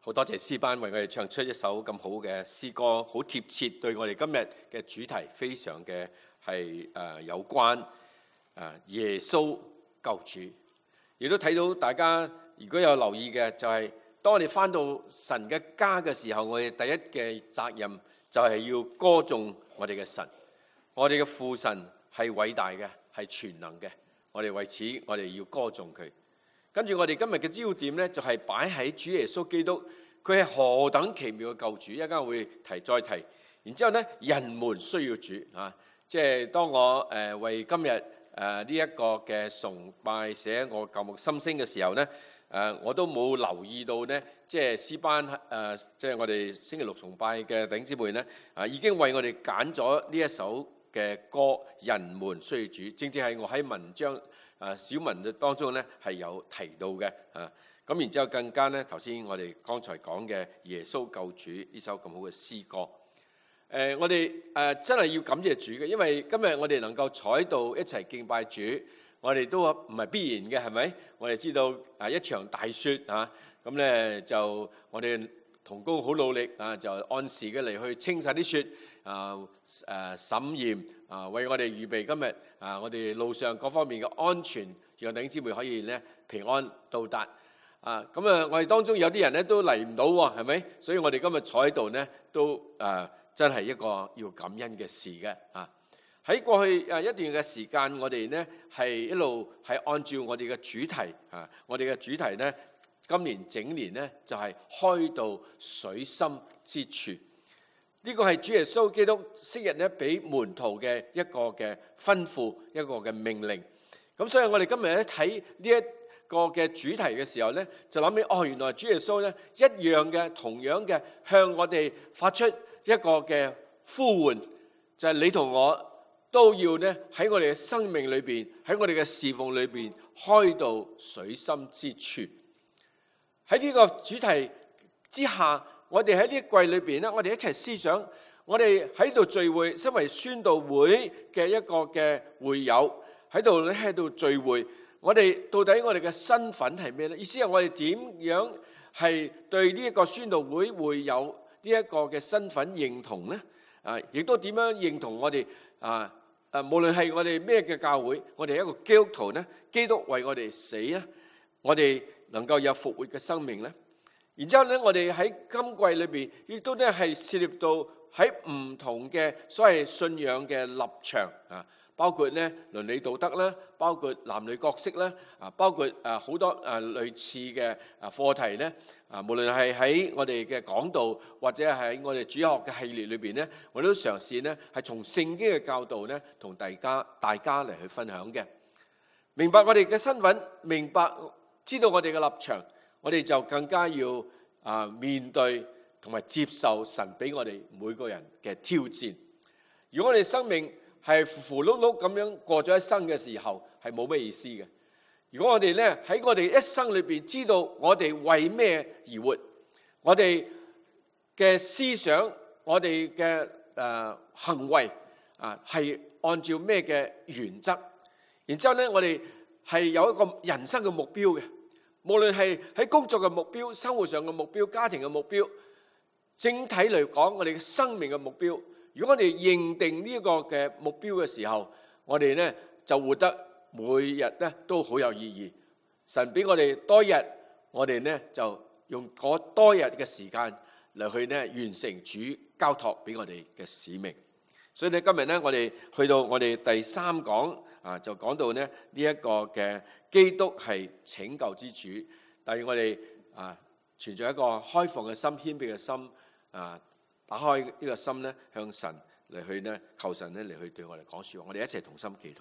好多謝詩班為我哋唱出一首咁好嘅詩歌，好貼切對我哋今日嘅主題非常嘅有關。耶穌救主，亦都睇到大家如果有留意嘅，就係當我哋返到神嘅家嘅時候，我哋第一嘅責任就係要歌頌我哋嘅神。我哋嘅父神係偉大嘅，係全能嘅。我哋為此，我哋要歌頌佢。跟住我哋今日嘅焦點呢，就係擺喺主耶穌基督，佢係何等奇妙嘅救主，一陣間會提再提。然之後呢，人們需要主啊，即係當我為今日呢一個嘅崇拜寫我舊木心聲嘅時候呢，我都冇留意到呢，即係詩班即係我哋星期六崇拜嘅弟兄姊妹呢，已經為我哋揀咗呢一首嘅歌《人們需要主》，正正係我喺文章小文嘅當中咧係有提到嘅。咁然之後更加咧，頭先我哋剛才講嘅耶穌救主呢首咁好嘅詩歌，我哋真係要感謝主嘅，因為今日我哋能夠坐喺度一齊敬拜主，我哋都唔係必然嘅，係咪？我哋知道一場大雪咁咧就我哋同工好努力就按時嘅嚟去清晒啲雪審驗為我哋預備今日我哋路上各方面嘅安全，讓弟兄姊妹可以咧平安到達咁我哋當中有啲人咧都嚟唔到喎，係咪？所以我哋今日坐喺度咧都真係一個要感恩嘅事嘅喺過去一段嘅時間，我哋咧係一路係按照我哋嘅主題我哋嘅主題咧，今年整年咧就係開到水深之處。呢個係主耶穌基督昔日咧俾門徒嘅一個嘅吩咐，一個嘅命令。咁所以我哋今日咧睇呢一個嘅主題嘅時候咧，就諗起原來主耶穌咧一樣嘅同樣嘅向我哋發出一個嘅呼喚，就係你同我都要咧喺我哋嘅生命裏邊，喺我哋嘅侍奉裏邊開到水深之處。喺呢個主題之下，我哋喺呢一季裏邊咧，我哋一齊思想，我哋喺度聚會，身為宣道會嘅一個嘅會友喺度聚會，我哋到底我哋嘅身份係咩咧？意思係我哋點樣係對呢一個宣道會會友呢一個嘅身份認同咧？亦都點樣認同我哋無論係我哋咩嘅教會，我哋一個基督徒咧，基督為我哋死咧，我哋能夠有復活嘅生命咧。然之後咧，我哋喺今季裏邊亦都咧係涉獵到喺唔同嘅所謂信仰嘅立場包括咧倫理道德啦，包括男女角色啦，包括好多類似嘅課題咧無論係喺我哋嘅講道或者係喺我哋主學嘅系列裏邊咧，我都嘗試咧係從聖經嘅教導咧同大家嚟去分享嘅。明白我哋嘅身份，明白知道我哋嘅立場，我哋就更加要面對同埋接受神俾我哋每個人嘅挑戰。如果我哋生命係糊糊碌碌咁樣過咗一生嘅時候，係冇咩意思嘅。如果我哋咧喺我哋一生裏邊知道我哋為咩而活，我哋嘅思想，我哋嘅行為係按照咩嘅原則，然之後咧我哋係有一個人生嘅目標嘅。無論係喺工作嘅目標、生活上嘅目標、家庭嘅目標，整體嚟講，我哋嘅生命嘅目標，如果我哋認定呢一個嘅目標嘅時候，我哋咧就活得每日咧都好有意義。神俾我哋多日，我哋咧就用嗰多日嘅時間嚟去咧完成主交託俾我哋嘅使命。所以咧今日咧，我哋去到我哋第三講就講到咧呢一個嘅基督係拯救之主，但係我哋存在一個開放嘅心、謙卑嘅心打開呢個心咧，向神嚟去咧求神咧嚟去對我哋講說話。我哋一齊同心祈禱。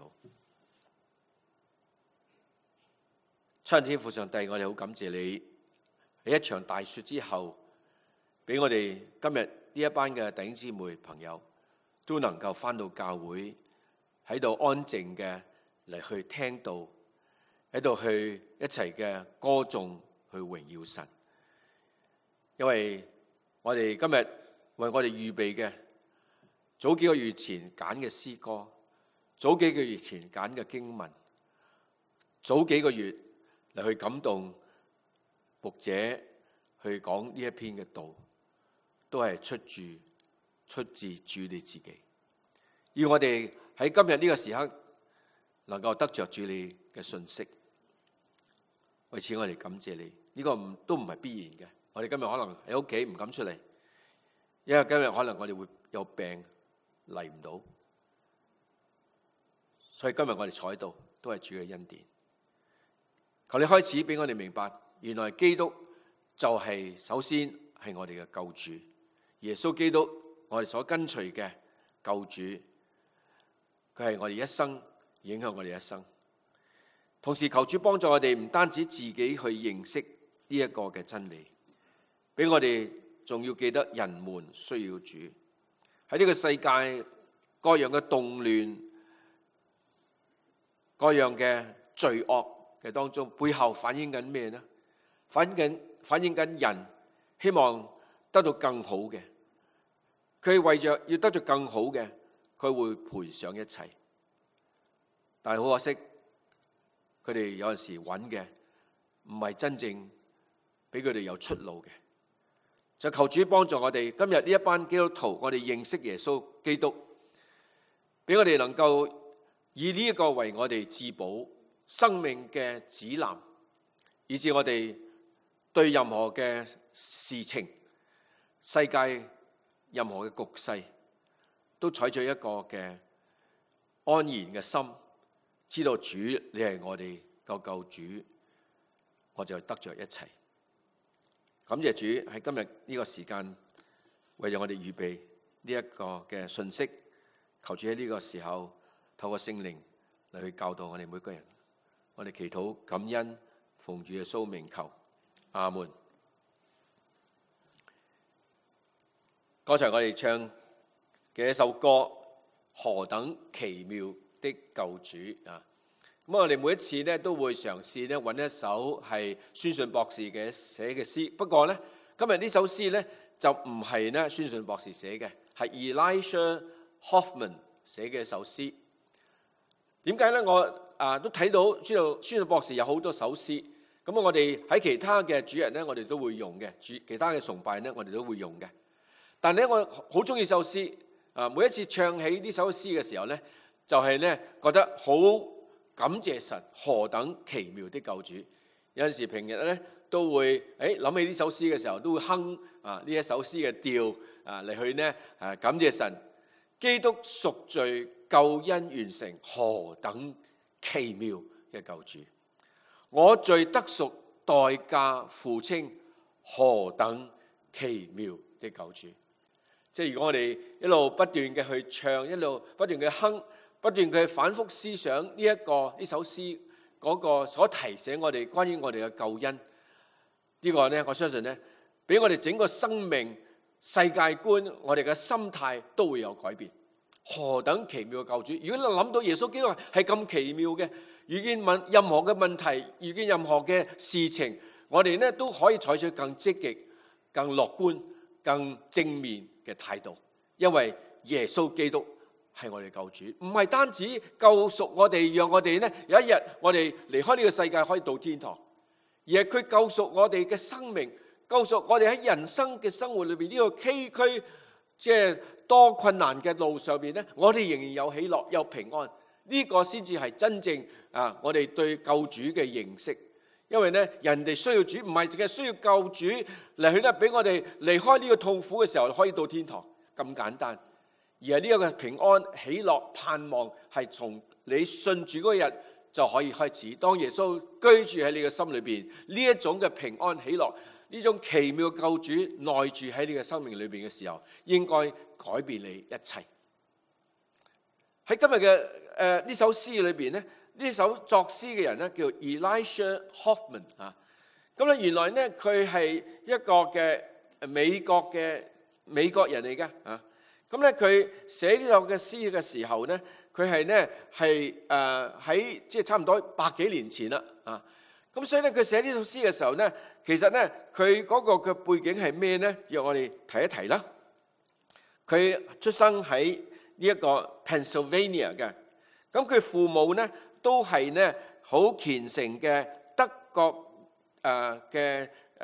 親愛的天父上帝，我哋好感謝你喺一場大雪之後，俾我哋今日呢一班嘅弟兄姊妹朋友都能夠返到教會，喺度安靜嘅嚟去聽道，喺度去一齊嘅歌頌，去榮耀神。因為我哋今日為我哋預備嘅，早幾個月前揀嘅詩歌，早幾個月前揀嘅經文，早幾個月嚟去感動牧者去講呢一篇嘅道，都係出自主你自己。要我哋喺今日呢個時刻能夠得着主你嘅信息，為此我哋感謝你。呢個都唔係必然嘅。我哋今日可能喺屋企唔敢出嚟，因為今日可能我哋會有病嚟唔到，所以今日我哋坐喺度都係主嘅恩典。求你開始俾我哋明白，原來基督就係首先係我哋嘅救主，耶穌基督我哋所跟隨嘅救主，佢係我哋一生影響我哋一生。同時求主幫助我哋，唔單止自己去認識呢一個嘅真理，俾我哋仲要記得人們需要主。喺呢個世界各樣嘅動亂、各樣嘅罪惡嘅當中，背後反映緊咩呢？反映緊人希望得到更好嘅，佢為着要得到更好嘅，佢會賠上一切。但係好可惜，佢哋有陣時揾嘅唔係真正俾佢哋有出路嘅。就求主幫助我哋今日呢一班基督徒，我哋認識耶穌基督，俾我哋能夠以呢一個為我哋至寶生命嘅指南，以致我哋對任何嘅事情、世界任何嘅局勢，都採取一個嘅安然嘅心，知道主你係我哋救主，我就得着一切。感謝主喺今日呢個時間為咗我哋預備呢一個嘅信息，求主喺呢個時候透過聖靈嚟去教導我哋每個人。我哋祈禱感恩，奉主耶穌名求，阿門。剛才我哋唱嘅一首歌，何等奇妙的救主啊！咁我哋每一次咧都會嘗試咧揾一首係宣信博士嘅寫嘅詩。不過咧，今日呢首詩咧就唔係咧宣信博士寫嘅，係 Elisha Hoffman 寫嘅一首詩。點解咧？我都睇到知道宣信博士有好多首詩。咁我哋喺其他嘅主日咧，我哋都會用嘅；其他嘅崇拜咧，我哋都會用嘅。但係咧，我好中意首詩。每一次唱起呢首詩嘅時候咧，就係咧覺得好感謝神，何等奇妙的救主。有陣時平日咧都會諗起呢首詩嘅時候，都會哼呢一首詩嘅調嚟去呢感謝神。基督贖罪救恩完成，何等奇妙嘅救主。我罪得贖，代價付清，何等奇妙的救主。即係如果我哋一路不斷嘅去唱，一路不斷嘅哼，不斷嘅反覆思想呢首詩嗰個所提醒我哋關於我哋嘅救恩，呢個呢，我相信呢，俾我哋整個生命世界觀，我哋嘅心態都會有改變。何等奇妙嘅救主！如果你諗到耶穌基督係咁奇妙嘅，遇見任何嘅問題，遇見任何嘅事情，我哋呢都可以採取更積極、更樂觀、更正面嘅態度，因為耶穌基督係我哋救主，唔係單止救贖我哋，讓我哋呢有一日我哋離開呢個世界可以到天堂，而係佢救贖我哋嘅生命，救贖我哋喺人生嘅生活裏邊呢個崎嶇即係多困難嘅路上邊呢，我哋仍然有喜樂有平安，呢個先至係真正我哋對救主嘅認識。因為呢，人哋需要主，唔係淨係需要救主嚟去咧，俾我哋離開呢個痛苦嘅時候可以到天堂咁簡單，而係呢一個平安、喜樂、盼望係從你信主嗰日就可以開始。當耶穌居住喺你嘅心裏邊，呢一種嘅平安、喜樂，呢種奇妙嘅救主內住喺你嘅生命裏邊嘅時候，應該改變你一切。喺今日嘅呢首詩裏邊呢，呢首作詩嘅人咧叫 Elisha Hoffman 啊，咁咧原來咧佢係一個嘅美國人嚟嘅啊，咁咧佢寫呢首嘅詩嘅時候咧，佢係咧係喺即係差唔多100幾年前啦啊，咁所以咧佢寫呢首詩嘅時候咧，其實咧佢嗰個嘅背景係咩咧？讓我哋提一提啦。佢出生喺呢一個 Pennsylvania 嘅，咁佢父母咧都係咧好虔誠嘅德國嘅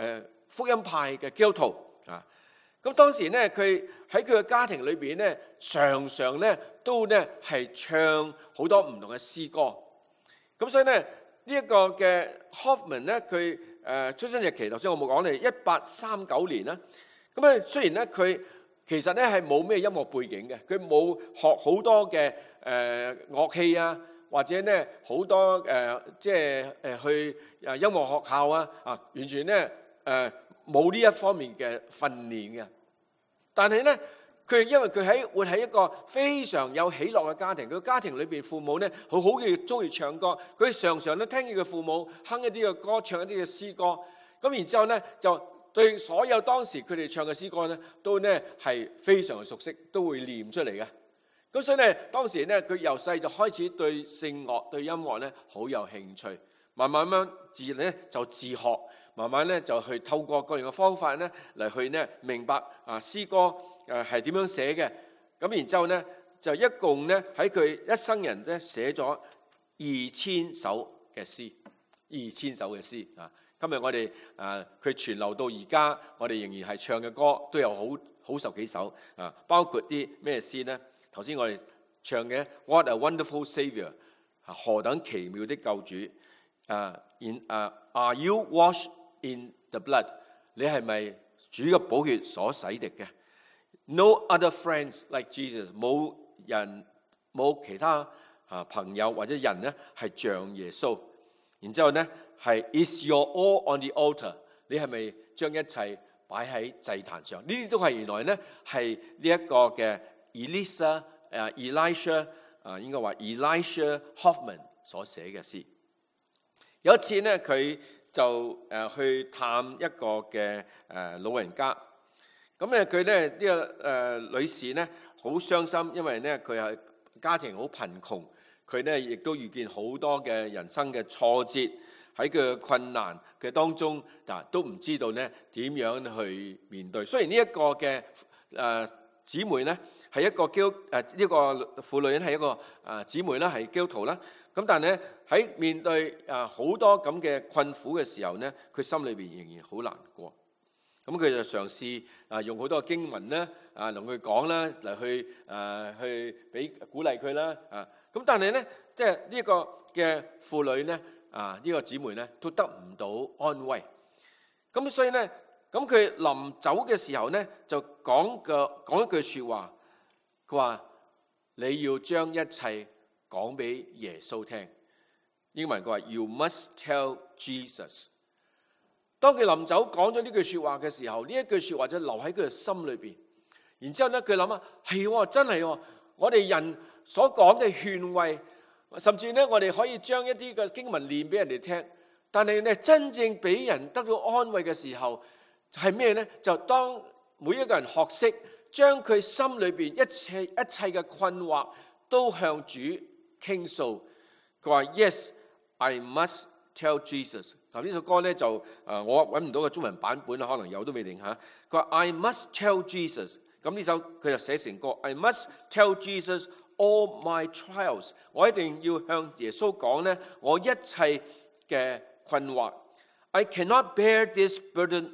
福音派嘅基督徒啊。咁當時咧，佢喺佢嘅家庭裏邊咧，常常咧都咧係唱好多唔同嘅詩歌。咁所以咧，呢一個嘅 Hoffman 咧，佢出生日期頭先我冇講你1839年啦。咁啊，雖然咧佢其實咧係冇咩音樂背景嘅，佢冇學好多嘅樂器啊，或者咧好多即係去音樂學校啊，完全咧冇呢一方面嘅訓練嘅。但係咧，佢因為佢活喺一個非常有喜樂嘅家庭，佢家庭裏邊父母咧好嘅中意唱歌，佢常常都聽見佢父母哼一啲嘅歌，唱一啲嘅詩歌。咁然之後咧就對所有當時佢哋唱嘅詩歌咧，都咧係非常熟悉，都會念出嚟嘅。咁所以咧，當時咧佢由細就開始對聖樂、對音樂咧好有興趣，慢慢就自學。慢慢咧就去透過各樣嘅方法咧嚟去咧明白詩歌係點樣寫嘅。咁然之後咧就一共咧喺佢一生人咧寫咗2000首嘅詩，2000首嘅詩啊。今日我哋佢傳流到而家，我哋仍然係唱嘅歌都有好十幾首啊。包括啲咩詩咧？頭先我哋唱嘅 What a Wonderful Saviour， 何等奇妙的救主。Are you washed in the blood？ 你係咪主嘅寶血所洗滌嘅 ？No other friends like Jesus， 冇其他朋友或者人咧係像耶穌。然之後咧係 Is your all on the altar？ 你係咪將一切擺喺祭壇上？呢啲都係原來咧係呢一個嘅 Elisha 應該話 Elisha Hoffman 所寫嘅詩。有一次咧佢就去探一個嘅老人家，咁咧佢咧呢個女士咧好傷心，因為咧佢係家庭好貧窮，佢咧亦都遇見好多嘅人生嘅挫折，喺佢嘅困難嘅當中都唔知道咧點樣去面對。雖然呢一個嘅姊妹咧係一個呢個婦女咧係一個姊妹啦，係基督徒啦。咁但係咧喺面對好多咁嘅困苦嘅時候咧，佢心裏邊仍然好難過。咁佢就嘗試用好多經文咧同佢講啦，嚟去俾鼓勵佢啦。咁但係咧即係呢個嘅婦女咧呢個姊妹咧都得唔到安慰。咁所以咧咁佢臨走嘅時候咧就講一句説話，佢話你要將一切講俾耶穌聽。英文佢話 You must tell Jesus。 當佢臨走講咗呢句說話嘅時候，呢一句說話就留喺佢嘅心裏邊。然之後咧佢諗啊，係真係我哋人所講嘅勸慰，甚至咧我哋可以將一啲嘅經文念俾人哋聽，但係咧真正俾人得到安慰嘅時候係咩咧？就當每一個人學識將佢心裏邊一切嘅困惑都向主傾訴。佢話 Yes, I must tell Jesus。 嗱呢首歌咧就我揾唔到個中文版本，可能有都未定嚇。佢話 I must tell Jesus。 咁呢首佢就寫成歌 I must tell Jesus all my trials。 我一定要向耶穌講咧我一切嘅困惑。I cannot bear this burdens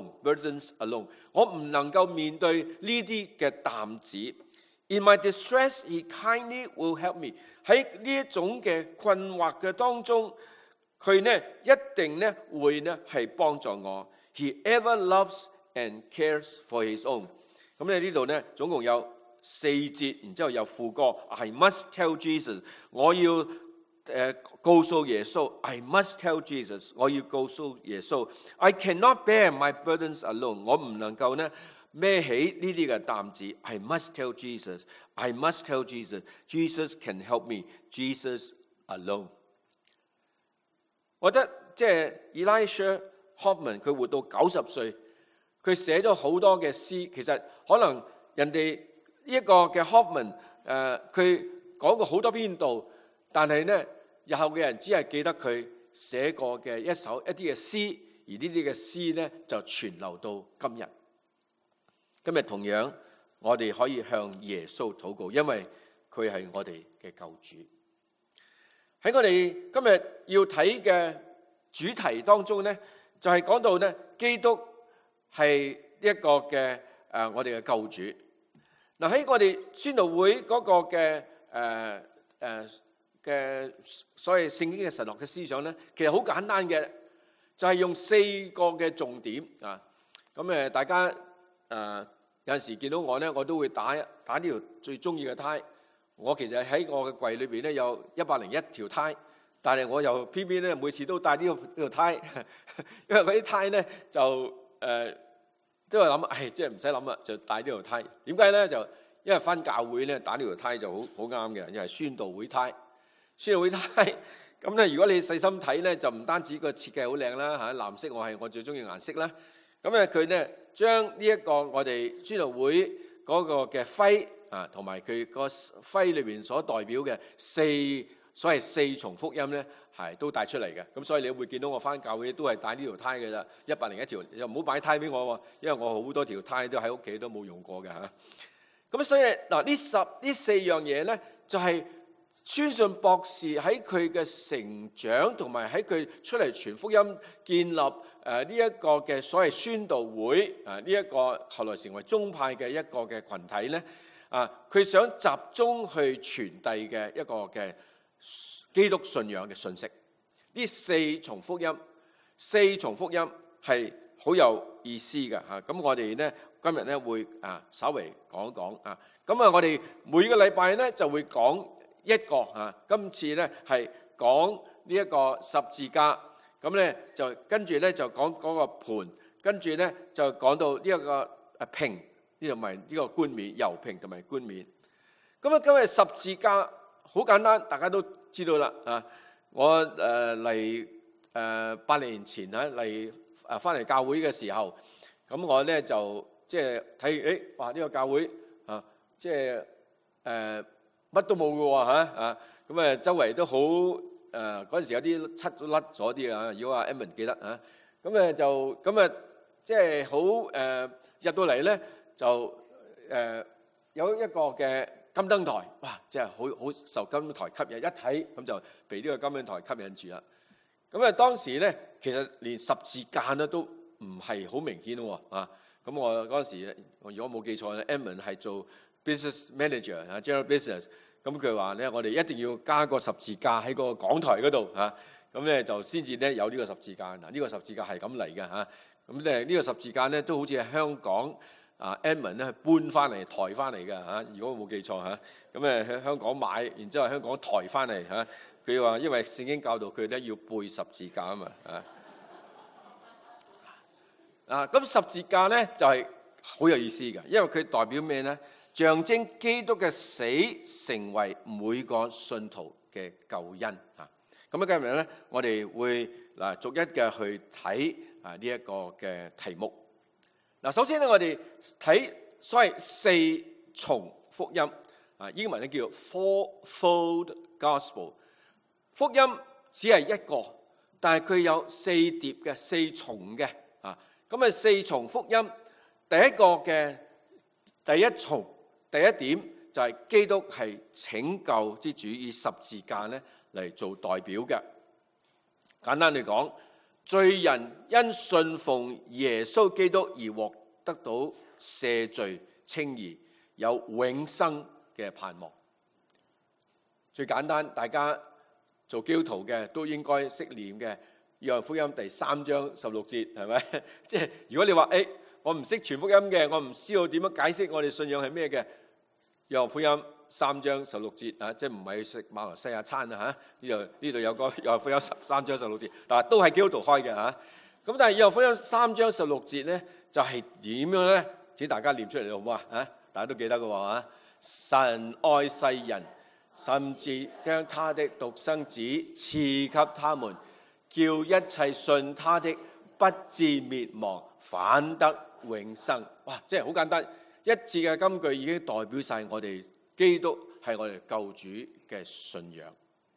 alone。 我唔能夠面對呢啲嘅擔子。In my distress, he kindly will help me。 喺呢一種嘅困惑嘅當中，佢呢一定呢會呢係幫助我。He ever loves and cares for his own。 咁咧呢度呢總共有4節，然之後有副歌 I must tell Jesus。 我要告訴耶穌 I must tell Jesus。 我要告訴耶穌 I cannot bear my burdens alone。 我唔能夠呢孭起呢啲嘅擔子。 I must tell Jesus。 I must tell Jesus。 Jesus can help me。 Jesus alone。 我覺得即係 Elisha Hoffman 佢活到90歲，佢寫咗好多嘅詩。其實可能人哋呢一個嘅 Hoffman 佢講過好多篇道，但係呢日後嘅人只係記得佢寫過嘅一啲嘅詩，而呢啲嘅詩呢就傳流到今日。今日同樣我哋可以向耶穌禱告，因為佢係我哋嘅救主。喺我哋今日要睇嘅主題當中呢，就係講到呢基督係一個嘅我哋嘅救主。嗱，喺我哋宣道會嗰個嘅嘅所謂聖經嘅神學嘅思想咧，其實好簡單嘅，就係用4個嘅重點啊。咁大家有陣時見到我咧，我都會打呢條最中意嘅呔。我其實喺我嘅櫃裏邊咧有101條呔，但係我又偏偏咧每次都帶呢條呔，因為嗰啲呔咧就都係諗，即係唔使諗啦，就帶呢條呔。點解咧？就因為返教會咧打呢條呔就好啱嘅，因為宣道會呔。宣道會呔咁咧，如果你細心睇咧，就唔單止個設計好靚啦嚇，藍色係我最中意嘅顏色啦。咁咧佢咧將呢一個我哋宣道會嗰個嘅徽啊，同埋佢個徽裏邊所代表嘅所謂4重福音咧，係都帶出嚟嘅。咁所以你會見到我返教會都係帶呢條呔嘅咋，101條，又唔好擺呔俾我喎，因為我好多條呔都喺屋企都冇用過嘅嚇。咁所以嗱呢4樣嘢咧，就係宣信博士喺佢嘅成長同埋喺佢出嚟傳福音、建立呢一個嘅所謂宣道會呢一個後來成為宗派嘅一個嘅群體咧，佢想集中去傳遞嘅一個嘅基督信仰嘅信息。呢4重福音係好有意思嘅嚇。咁我哋咧今日咧會稍微講一講啊。咁我哋每個禮拜咧就會講一個啊，今次咧係講呢一個十字架，咁咧就跟住咧就講嗰個盤，跟住咧就講到呢一個瓶，呢度咪呢個冠冕，油瓶同埋冠冕。咁今日十字架好簡單，大家都知道啦啊！我嚟8年前嚟翻嚟教會嘅時候，咁我咧就即係睇哇呢個教會啊，即係乜都冇嘅喎咁周圍都好嗰陣時有啲漆都甩咗啲啊！如果阿 Edmond 記得啊，咁就咁即係好入到嚟咧就有一個嘅金燈台，哇！即係好受金燈台吸引，一睇咁就被呢個金燈台吸引住啦。咁當時咧其實連十字架咧都唔係好明顯喎啊！咁我嗰陣時如果冇記錯咧 Edmond 係做 business manager general business。咁佢話咧，我哋一定要加個十字架喺個講台嗰度嚇，咁咧就先至咧有呢個十字架。嗱，呢個十字架係咁嚟嘅嚇。咁咧呢個十字架咧都好似係香港Edmond 咧搬翻嚟抬翻嚟嘅嚇。如果我冇記錯嚇，咁喺香港買，然之後香港抬翻嚟嚇。佢話因為聖經教導佢咧要背十字架啊嘛咁十字架咧就係好有意思嘅，因為佢代表咩咧？象徵基督嘅死成為每個信徒嘅救恩啊！咁今日咧，我哋會逐一嘅去睇呢一個嘅題目。嗱，首先咧，我哋睇所謂4重福音英文咧叫 fourfold gospel。福音只係一個，但係佢有4疊嘅4重嘅咁4重福音，第一個嘅第一重。第一點就係基督係拯救之主，以十字架咧嚟做代表嘅。簡單嚟講，罪人因信奉耶穌基督而獲得到赦罪稱義，有永生嘅盼望。最簡單，大家做基督徒嘅都應該識念嘅《約翰福音》第3章16節，係咪？即係如果你話我唔識傳福音嘅，我唔知道點樣解釋我哋信仰係咩嘅。約翰福音3章16節即係唔係食馬來西亞餐啊嚇？呢度有個約翰福音3章16節，但係都係基督徒開嘅嚇。咁但係約翰福音3章16節咧，就係點樣咧？請大家念出嚟好唔好啊？大家都記得嘅喎嚇。神愛世人，甚至將他的獨生子賜給他們，叫一切信他的不至滅亡，反得永生。哇！即係好簡單。一字嘅金句已經代表晒我哋基督係我哋救主嘅信仰。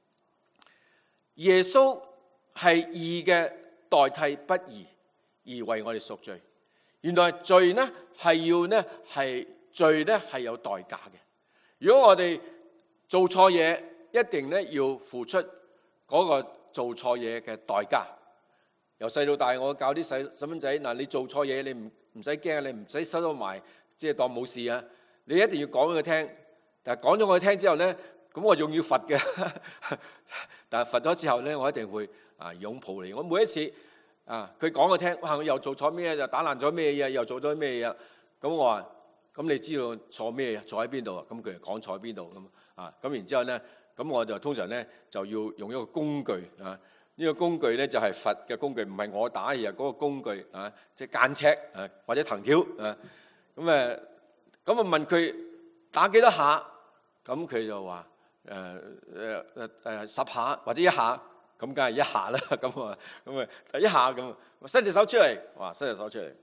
耶穌係義嘅代替不義，而為我哋贖罪。原來罪呢係要呢係罪呢係有代價嘅。如果我哋做錯嘢，一定呢要付出嗰個做錯嘢嘅代價。由細到大，我教啲細蚊仔嗱，你做錯嘢，你唔使驚，你唔使收到埋，即係當冇事啊！你一定要講俾佢聽。但係講咗我聽之後咧，咁我仲要罰嘅。但係罰咗之後咧，我一定會擁抱你。我每一次佢講我聽，哇！我又做錯咩？又打爛咗咩嘢？又做咗咩嘢？咁我話：咁你知道錯咩？錯喺邊度啊？咁佢就講錯喺邊度咁咁然之後咧，咁我就通常咧就要用一個工具呢個工具咧就係罰嘅工具，唔係我打，而係嗰個工具即係間尺或者藤條咁問佢打幾多下？咁佢就話10下或者1下，咁梗係1下啦。咁1下咁，伸隻手出嚟，哇！伸隻手出嚟，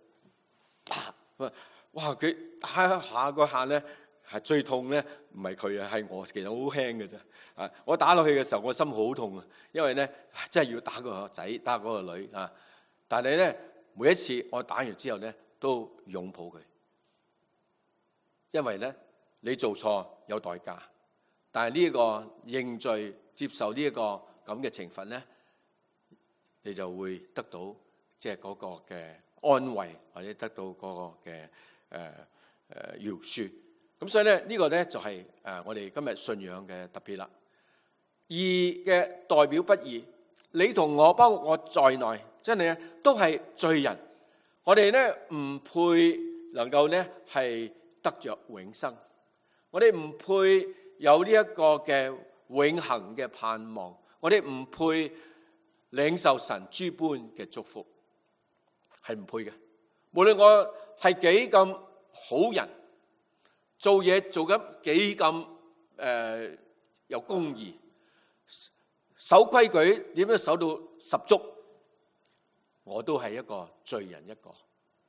哇！佢下個下咧係最痛咧，唔係佢啊，係我，其實好輕嘅啫。我打落去嘅時候，我心好痛啊，因為咧真係要打個仔，打嗰個女啊。但係咧每一次我打完之後咧，都擁抱佢，因為咧你做錯有代價，但係呢一個認罪接受呢一個咁嘅懲罰咧，你就會得到即係嗰個嘅安慰，或者得到嗰個嘅饒恕。咁所以咧呢個咧就係我哋今日信仰嘅特別啦。義嘅代表不義，你同我包括我在內，真係咧都係罪人。我哋咧唔配能夠咧係得着永生，我哋唔配有呢一個嘅永恆嘅盼望，我哋唔配領受神諸般嘅祝福，係唔配嘅。無論我係幾咁好人，做嘢做緊幾咁有公義，守規矩點樣守到十足，我都係一個罪人一個。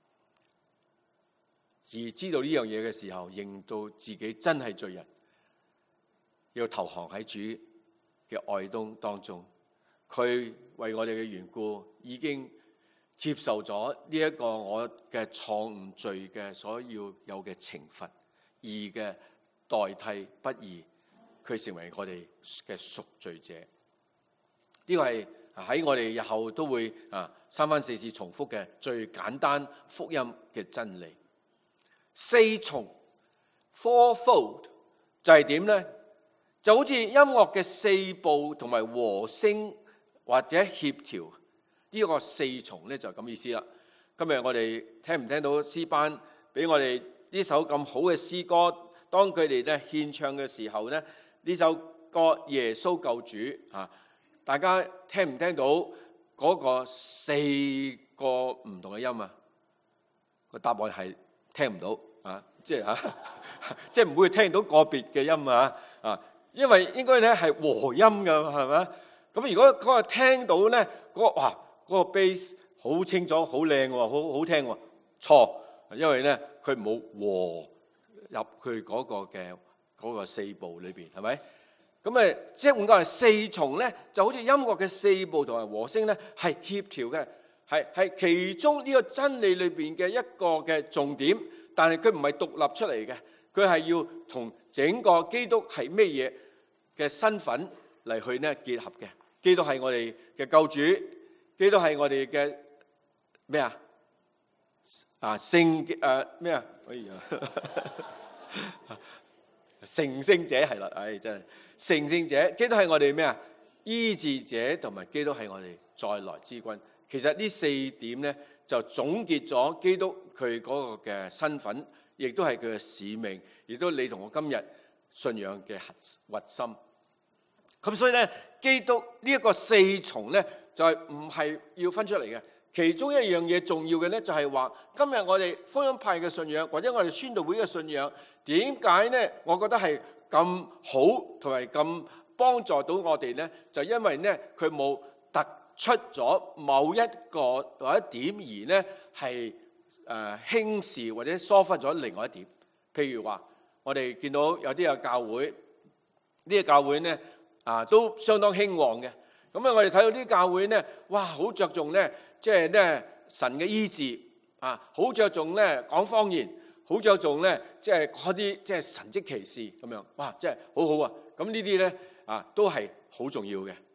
而知道呢樣嘢嘅時候，認到自己真係罪人，要投降喺主嘅愛當中。佢為我哋嘅緣故，已經接受咗呢一個我嘅錯誤罪嘅所要有嘅懲罰，義嘅代替不義，佢成為我哋嘅贖罪者。呢個係喺我哋日後都會3番4次重複嘅最簡單福音嘅真理。4重 fourfold 就係點呢？就好似音樂嘅4部同埋和聲或者協調，呢個4重咧就咁意思啦。今日我哋聽唔聽到詩班俾我哋呢首咁好嘅詩歌？當佢哋咧獻唱嘅時候咧，呢首歌耶穌救主大家聽唔聽到嗰個4個唔同嘅音啊？個答案係聽唔到即係唔會聽到個別嘅音因為應該咧係和音噶，係咪？咁如果嗰個聽到咧，嗰個 bass 好清楚、好靚、好好聽，錯，因為咧佢冇和入去嗰個4部裏邊，係咪？咁即係換句話，4重咧就好似音樂嘅4部同埋和聲咧係協調嘅，係其中呢個真理裏邊嘅一個嘅重點。但係佢唔係獨立出嚟嘅，佢係要同整個基督係咩嘢嘅身份嚟去呢結合嘅。基督係我哋嘅救主，基督係我哋嘅咩聖咩哎呀成聖者係啦，真係成聖者。基督係我哋咩醫治者，同埋基督係我哋再來之君。其實呢4點咧，就總結咗基督佢嗰個嘅身份，亦都係佢嘅使命，亦都你同我今日信仰嘅核心。咁所以咧，基督呢一個4重咧，就係唔係要分出嚟嘅。其中一樣嘢重要嘅咧，就係話今日我哋福音派嘅信仰，或者我哋宣道會嘅信仰，點解咧？我覺得係咁好，同埋咁幫助到我哋咧，就因為咧佢冇突出咗某一個或者點而咧係輕視或者疏忽咗另外一點。譬如話，我哋見到有啲嘅教會，呢個教會咧都相當興旺嘅。咁我哋睇到啲教會咧，哇，好着重咧，即係咧神嘅醫治好着重咧講方言，好着重咧即係嗰啲即係神蹟奇事咁樣，哇，即係好好啊！咁呢啲咧都係好重要嘅。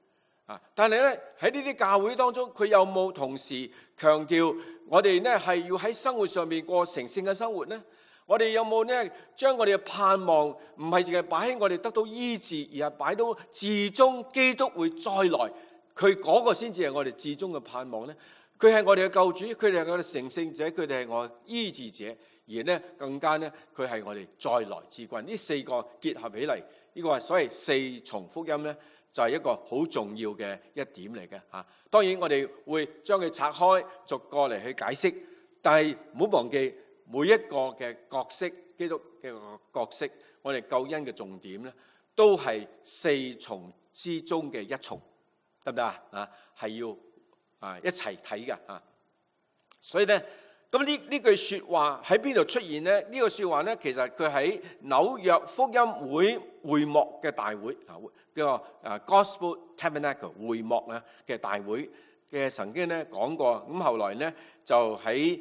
但係咧喺呢啲教會當中，佢有冇同時強調我哋咧係要喺生活上面過成聖嘅生活呢？我哋有冇咧將我哋嘅盼望唔係淨係擺喺我哋得到醫治，而係擺到至終基督會再來，佢嗰個先至係我哋至終嘅盼望呢？佢係我哋嘅救主，佢哋係我哋成聖者，佢哋係我醫治者，而呢更加呢，佢係我哋再來之君。呢四個結合起嚟，呢個係所謂四重福音呢，就係一個好重要嘅一點嚟嘅嚇。當然我哋會將佢拆開，逐個嚟去解釋，但係唔好忘記每一個嘅角色，基督嘅角色，我哋救恩嘅重點呢，都係四重之中嘅一重，得唔得啊？係要一齊睇嘅。所以咧，咁呢句說話喺邊度出現呢？呢個說話咧，其實佢喺紐約福音會幕嘅大會叫做Gospel Tabernacle 會幕嘅大會嘅曾經咧講過。咁後來咧就喺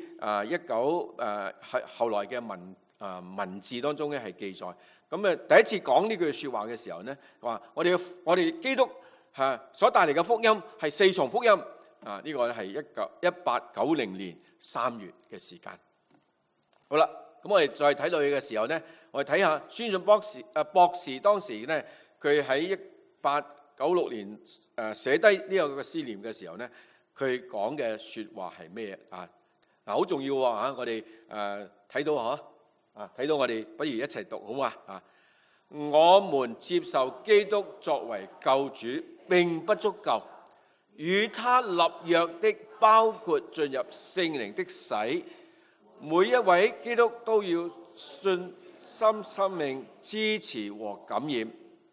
後來嘅文字當中咧係記載。咁第一次講呢句說話嘅時候咧，話我哋基督所帶嚟嘅福音係四重福音。呢個咧係1890年3月嘅時間。好啦，咁我哋再睇落去嘅時候咧，我哋睇下宣信博士當時咧，佢喺1896年寫低呢個嘅思念嘅時候咧，佢講嘅說話係咩啊？好重要喎，我哋睇到睇到我哋不如一齊讀好嘛？我們接受基督作為救主並不足夠。與他立約的包括進入聖靈的洗，每一位基督都要信心生命支持和感染。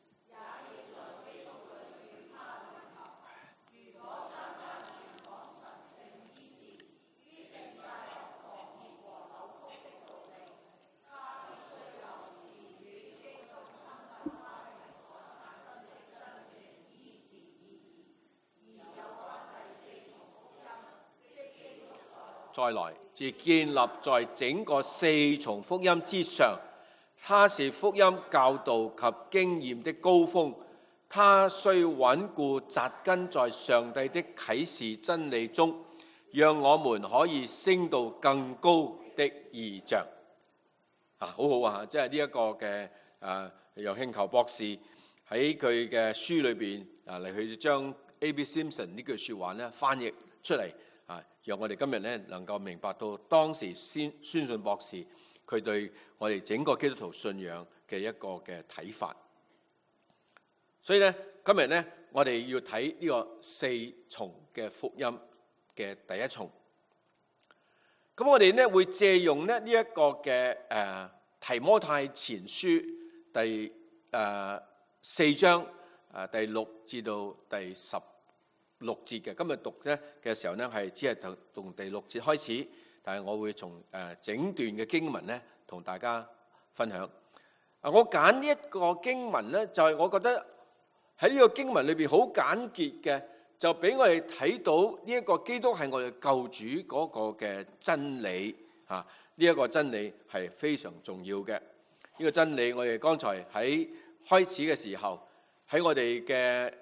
再來，自建立在整個四重福音之上，它是福音教導及經驗的高峰，它需穩固扎根在上帝的啟示真理中，讓我們可以升到更高的異象。好好啊！即係呢一個嘅楊慶球博士喺佢嘅書裏邊嚟去將 A.B. Simpson 呢句説話咧翻譯出嚟。讓我哋今日咧能夠明白到當時宣信博士佢對我哋整個基督徒信仰嘅一個嘅睇法。所以咧今日咧我哋要睇呢個四重嘅福音嘅第一重。咁我哋咧會借用咧呢一個嘅提摩太前書第4章第6至到第16節嘅。今日讀咧嘅時候咧係只係從第6節開始，但係我會從整段嘅經文咧同大家分享。我揀呢一個經文咧，就係我覺得喺呢個經文裏邊好簡潔嘅，就俾我哋睇到呢一個基督係我哋救主嗰個嘅真理。呢一個真理係非常重要嘅。呢個真理我哋剛才喺開始嘅時候喺我哋嘅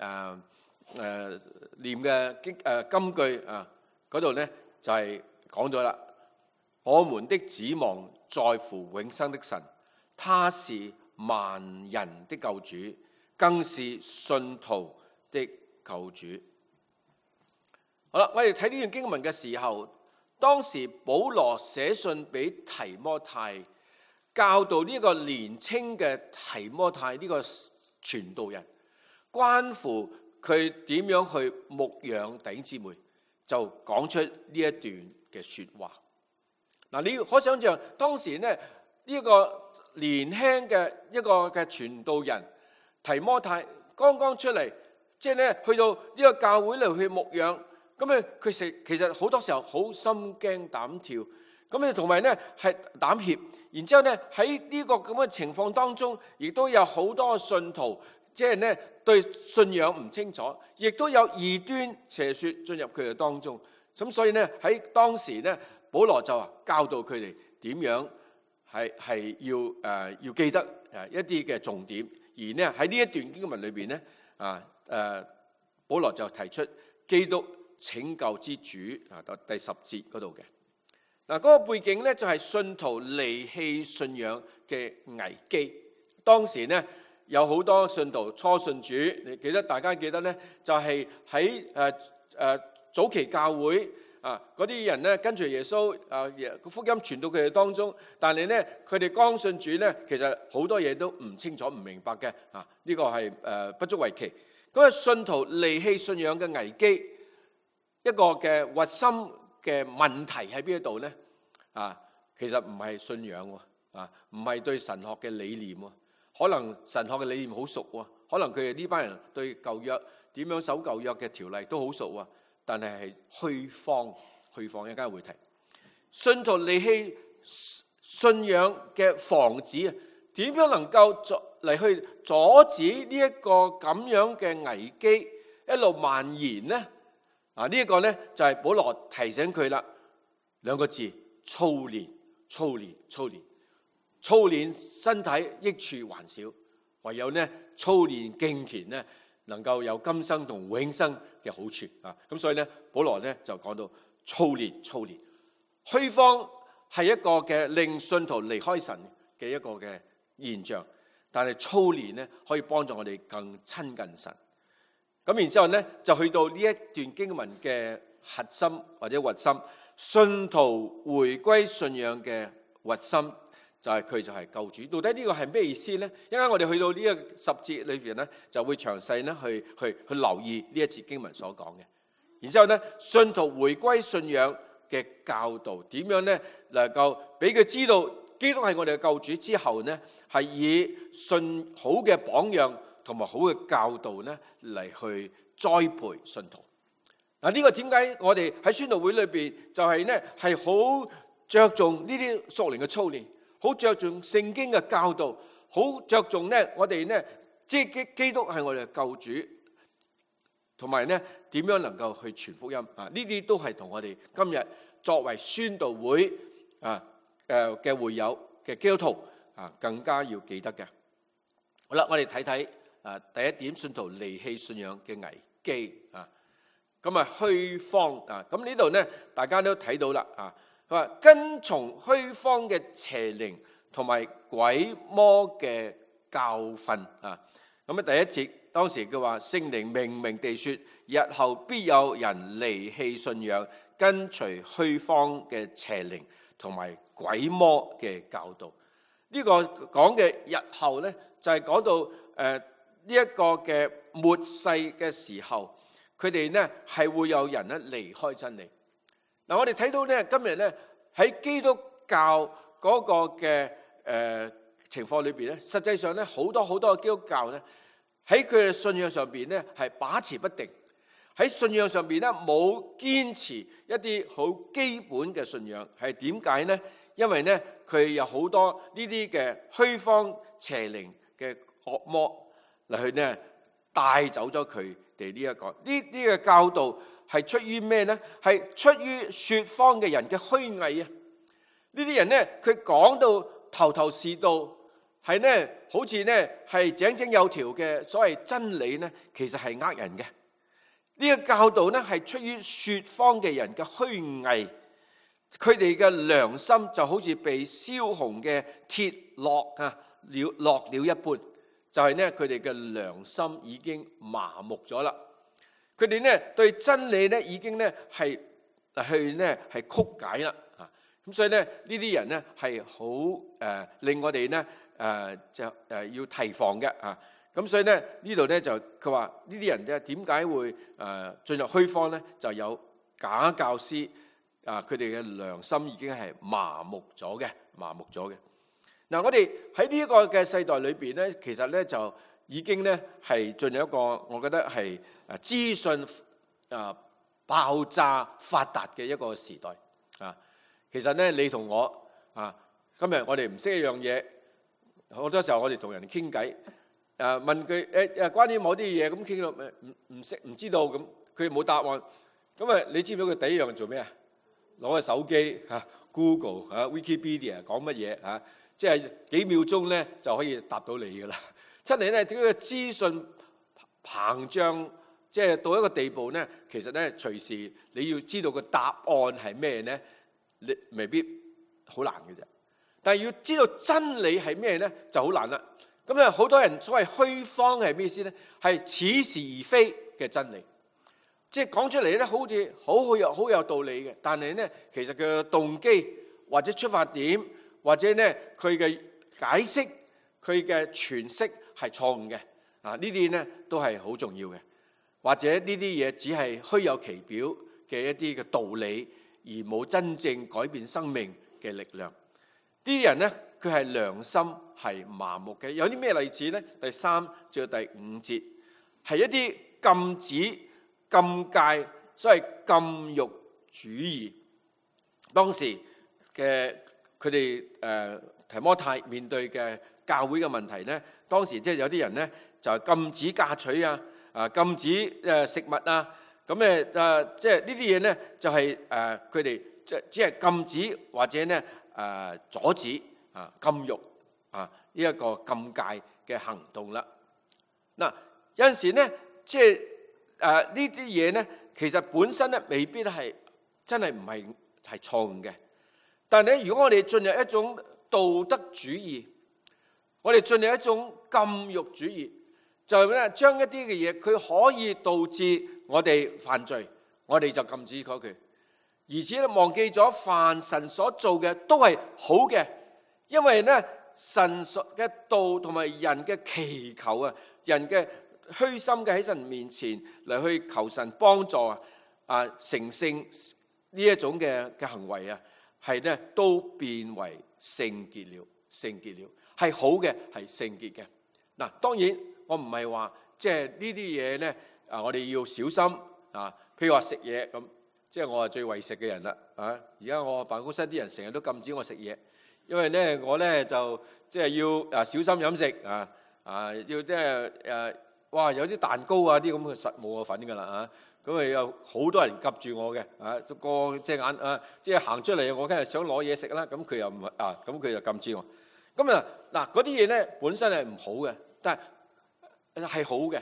念嘅金句嗰度咧就係講咗啦。我們的指望在乎永生的神，他是萬人的救主，更是信徒的救主。好啦，我哋睇呢段經文嘅時候，當時保羅寫信俾提摩太，教導呢個年青嘅提摩太呢個傳道人，關乎佢點樣去牧養弟兄姊妹，就講出呢一段嘅說話。嗱，你可想象當時呢一個年輕嘅一個嘅傳道人提摩太剛剛出嚟，即係咧去到呢個教會嚟去牧養，咁咧佢其實好多時候好心驚膽跳，咁咧同埋咧係膽怯，然之後咧喺呢個咁嘅情況當中，亦都有好多信徒即係咧對信仰唔清楚，亦都有異端邪說進入佢哋當中。咁所以咧喺當時咧，保羅就話教導佢哋點樣係要記得一啲嘅重點，而呢喺呢一段經文裏邊咧保羅就提出基督拯救之主啊，到第10節嗰度嘅。嗱，嗰個背景咧就係信徒離棄信仰嘅危機。當時咧有好多信徒初信主，大家記得咧，就係喺早期教會啊嗰啲人咧跟住耶穌個福音傳到佢哋當中，但係咧佢哋剛信主咧，其實好多嘢都唔清楚唔明白嘅啊。呢個係不足為奇。嗰個信徒離棄信仰嘅危機，一個嘅核心嘅問題喺邊一度咧？啊，其實唔係信仰喎，啊，唔係對神學嘅理念喎。可能神學嘅理念好熟喎，可能佢哋呢班人對舊約點樣守舊約嘅條例都好熟喎，但係虛謊，一陣間會提。信徒離棄信仰嘅防止啊，點樣能夠嚟去阻止呢一個咁樣嘅危機一路蔓延呢？啊，呢一個呢就係保羅提醒佢啦，兩個字：操練。操練身體益處還少，唯有呢操練敬虔呢，能夠有今生同永生嘅好處啊！咁所以呢，保羅呢就講到操練。虛謊係一個嘅令信徒離開神嘅一個嘅現象，但係操練呢可以幫助我哋更親近神。咁然之後呢，就去到呢一段經文嘅核心或者核心，信徒回歸信仰嘅核心。佢就係救主。到底呢個係咩意思呢？一陣間我哋去到呢個10節裏邊呢，就會詳細呢去留意呢一節經文所講嘅。然之後呢，信徒回歸信仰嘅教導點樣呢？能夠俾佢知道基督係我哋嘅救主之後呢，係以信好嘅榜樣同埋好嘅教導呢嚟去栽培信徒。嗱，呢個點解我哋喺宣道會裏邊就係呢係好着重呢啲屬靈嘅操練？好着重聖經嘅教導，好着重咧，我哋咧即係基督係我哋嘅救主，同埋咧點樣能夠去傳福音啊？呢啲都係同我哋今日作為宣道會嘅會友嘅基督徒啊，更加要記得嘅。好啦，我哋睇睇第一點，信徒離棄信仰嘅危機啊。咁啊虛謊啊，咁呢度咧大家都睇到啦啊。佢話跟從虛謊嘅邪靈同埋鬼魔嘅教訓啊！咁啊第一節當時佢話聖靈明明地說，日後必有人離棄信仰，跟隨虛謊嘅邪靈同埋鬼魔嘅教導。呢個講嘅日後咧，就係講到呢一個嘅末世嘅時候，佢哋咧係會有人咧離開真理。嗱，我哋睇到咧，今日咧喺基督教嗰個嘅情況裏邊咧，實際上咧好多嘅基督教咧喺佢嘅信仰上邊咧係把持不定，喺信仰上邊咧冇堅持一啲好基本嘅信仰。係點解咧？因為咧佢有好多呢啲嘅虛謊邪靈嘅惡魔嚟去咧帶走咗佢哋呢一個呢啲嘅教導。係出於咩呢？係出於說謊嘅人嘅虛偽啊！呢啲人呢，佢講到頭頭是道，係呢好似呢係井井有條嘅所謂真理呢，其實係呃人嘅。呢個教導呢係出於說謊嘅人嘅虛偽，佢哋嘅良心就好似被燒紅嘅鐵烙了一般，就係呢佢哋嘅良心已經麻木咗啦。佢哋咧對真理咧已經咧係去咧係曲解啦啊！咁所以咧呢啲人咧係好令我哋咧要提防嘅啊！咁所以咧呢度咧就佢話呢啲人咧點解會進入虛謊咧？就有假教師啊！佢哋嘅良心已經係麻木咗嘅。嗱，我哋喺呢一個嘅世代裏邊咧，其實咧就已經咧係進入一個我覺得係資訊爆炸發達嘅一個時代啊！其實咧，你同我啊，今日我哋唔識一樣嘢，好多時候我哋同人傾偈，問佢關於某啲嘢咁傾到唔識唔知道咁，佢冇答案。咁啊，你知唔知佢第一樣做咩啊？攞個手機Google Wikipedia 講乜嘢即係幾秒鐘咧就可以答到你噶啦。真係咧，呢個資訊膨脹即係到一個地步咧，其實咧隨時你要知道個答案係咩咧，你未必好難嘅啫。但係要知道真理係咩咧，就好難啦。咁咧，好多人所謂虛謊係咩意思咧？係似是而非嘅真理，即係講出嚟咧，好似好有道理嘅，但係咧，其實佢嘅動機或者出發點或者咧佢嘅解釋、佢嘅詮釋係錯誤嘅。呢啲咧都係好重要嘅。或者呢啲嘢只係虛有其表嘅一啲嘅道理，而冇真正改變生命嘅力量。呢啲人咧，佢係良心係麻木嘅。有啲咩例子咧？第3至到第5節係一啲禁止、禁戒，所謂禁欲主義。當時嘅佢哋提摩太面對嘅教會嘅問題咧，當時即係有啲人咧就係禁止嫁娶啊。禁止食物啊，咁即係呢啲嘢咧，就係佢哋只係禁止或者咧阻止禁欲呢一個禁戒嘅行動啦。嗱，有陣時咧，即係呢啲嘢咧，其實本身咧未必係真係唔係錯誤嘅，但係咧，如果我哋進入一種道德主義，我哋進入一種禁欲主義。就係咧，將一啲嘅嘢，佢可以導致我哋犯罪，我哋就禁止佢，而且咧忘記咗凡神所做嘅都係好嘅，因為咧神嘅道同埋人嘅祈求啊，人嘅虛心嘅喺神面前嚟去求神幫助成聖呢一種嘅行為啊，係咧都變為聖潔了，係好嘅，係聖潔嘅。嗱，當然。我唔係話即係呢啲嘢咧，我哋要小心啊。譬如話食嘢咁，即係我係最為食嘅人啦。而家我辦公室啲人成日都禁止我食嘢，因為咧我咧就即係要小心飲食要即係哇有啲蛋糕啊啲咁嘅實冇我份㗎啦咁啊有好多人及住我嘅個隻眼即係行出嚟，我梗係想攞嘢食啦。咁佢又唔咁佢就禁止我。咁嗱嗰啲嘢咧本身係唔好嘅，但係好嘅，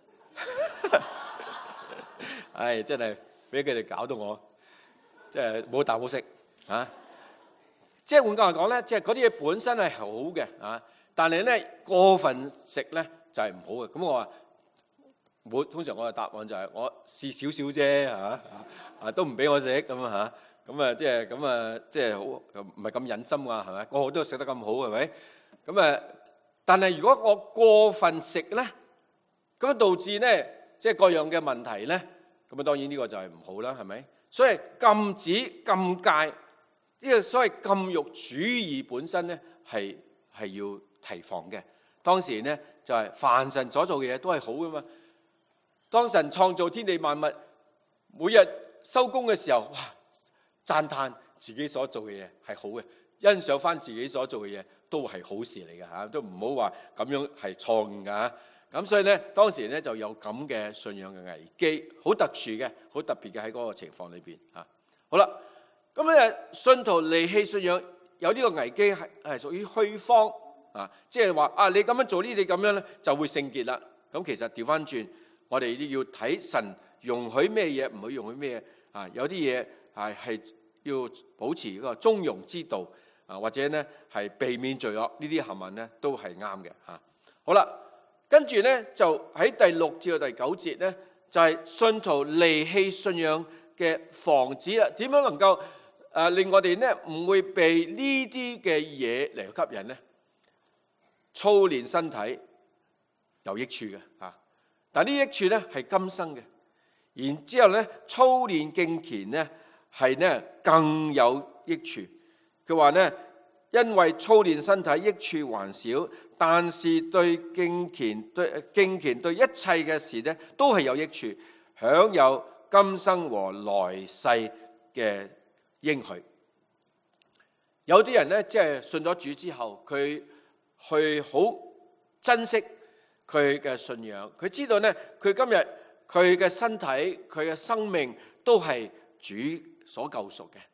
唉，真係俾佢哋搞到我，即係冇啖好食即係換句話講咧，即係嗰啲嘢本身係好嘅但係咧過分食咧就係唔好嘅。咁我話通常我嘅答案就係我試少少啫都唔俾我食咁咁即係咁即係好唔係咁忍心係咪？個個都食得咁好係咪？咁但係如果我過分食咧？咁導致咧，即係各樣嘅問題咧，咁當然呢個就係唔好啦，係咪？所以禁止禁戒呢個所謂禁欲主義本身咧，係要提防嘅。當時咧就係凡神所做嘅嘢都係好噶嘛。當神創造天地萬物，每日收工嘅時候，哇，讚嘆自己所做嘅嘢係好嘅，欣賞翻自己所做嘅嘢都係好事嚟嘅都唔好話咁樣係錯誤㗎咁所以咧，當時咧就有咁嘅信仰嘅危機，好特殊嘅，好特別嘅喺嗰個情況裏邊好啦，咁信徒離棄信仰有呢個危機係屬於虛謊即係話你咁樣做呢啲咁樣咧就會聖潔啦。咁其實調翻轉，我哋要睇神容許咩嘢，唔許容許咩嘢有啲嘢係要保持嗰個中庸之道或者咧係避免罪惡，呢啲行文咧都係啱嘅好啦。跟住咧就喺第6至到第9節咧，就係信徒離棄信仰嘅防止啦。點樣能夠令我哋咧唔會被呢啲嘅嘢嚟吸引咧？操練身體有益處嘅但係呢益處咧係今生嘅。然之後咧操練敬虔咧係咧更有益處。佢話咧，因為操練身體益處還少，但是對敬虔對一切嘅事咧，都係有益處，享有今生和來世嘅應許。有啲人咧，即係信咗主之後，佢去好珍惜佢嘅信仰，佢知道咧，佢今日佢嘅身體、佢嘅生命都係主所救贖嘅。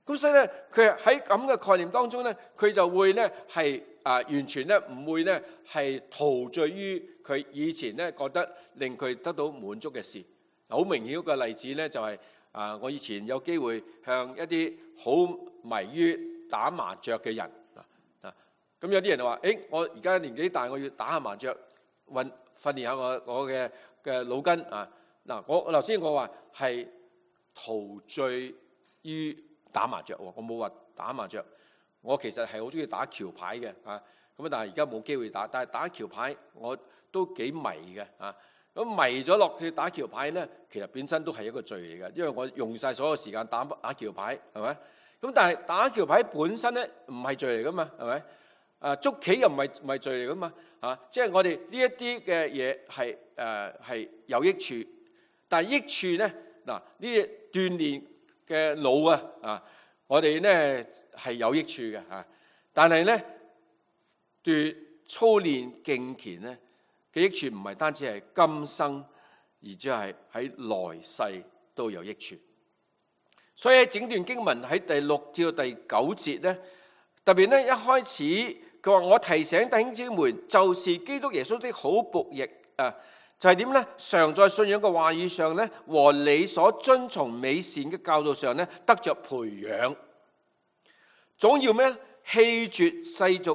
咁所以咧，佢喺咁嘅概念當中咧，佢就會咧係完全咧唔會咧係陶醉於佢以前咧覺得令佢得到滿足嘅事。好明顯一個例子咧就係我以前有機會向一啲好迷於打麻雀嘅人咁有啲人就話：我而家年紀大，我要打下麻雀，訓練下我嘅腦筋我頭先我話係陶醉於打麻雀，我冇話打麻雀，我其實係好中意打橋牌嘅咁但係而家冇機會打，但係打橋牌我都幾迷嘅咁迷咗落去打橋牌咧，其實本身都係一個罪嚟嘅，因為我用晒所有時間打橋牌，係咪？咁但係打橋牌本身咧唔係罪嚟噶嘛，係咪？捉棋又唔係罪嚟噶嘛，即係我哋呢一啲嘅嘢係有益處，但係益處咧呢啲鍛鍊嘅腦我哋咧係有益處嘅但係咧操練敬虔咧嘅益處唔係單止係今生，而且係喺來世都有益處。所以喺整段經文喺第6至到第9節咧，特別咧一開始佢話：我提醒弟兄姊妹，就是基督耶穌的好僕役就係點咧？常在信仰嘅話語上咧，和你所遵從美善嘅教導上咧，得着培養。總要咩？棄絕世